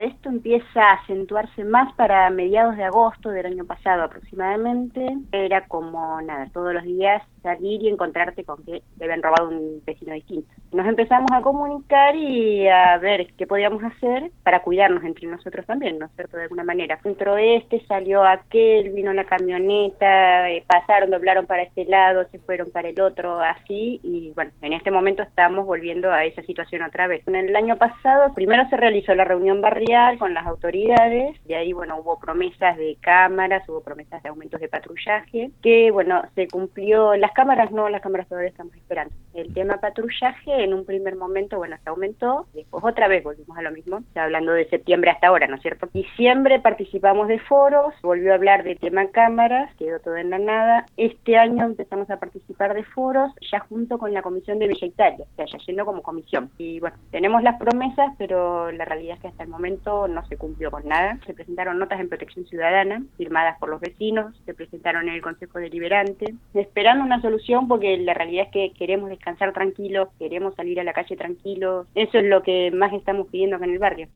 Esto empieza a acentuarse más para mediados de agosto del año pasado aproximadamente. Era como, nada, todos los días salir y encontrarte con que te habían robado un vecino distinto. Nos empezamos a comunicar y a ver qué podíamos hacer para cuidarnos entre nosotros también, ¿no es cierto? De alguna manera. Entró este, salió aquel, vino la camioneta, pasaron, doblaron para este lado, se fueron para el otro, así, y bueno, en este momento estamos volviendo a esa situación otra vez. En el año pasado, primero se realizó la reunión barrial con las autoridades, y ahí, bueno, hubo promesas de cámaras, hubo promesas de aumentos de patrullaje, que, bueno, se cumplió. Las cámaras no, las cámaras todavía estamos esperando. El tema patrullaje, en un primer momento, bueno, se aumentó, después otra vez volvimos a lo mismo, está hablando de septiembre hasta ahora, ¿no es cierto? Diciembre participamos de foros, volvió a hablar de tema cámaras, quedó todo en la nada. Este año empezamos a participar de foros, ya junto con la Comisión de Villa Italia, o sea, ya yendo como comisión. Y bueno, tenemos las promesas, pero la realidad es que hasta el momento no se cumplió con nada. Se presentaron notas en protección ciudadana, firmadas por los vecinos, se presentaron en el Consejo Deliberante, esperando una solución, porque la realidad es que queremos descansar tranquilos, queremos salir a la calle tranquilos. Eso es lo que más estamos pidiendo acá en el barrio.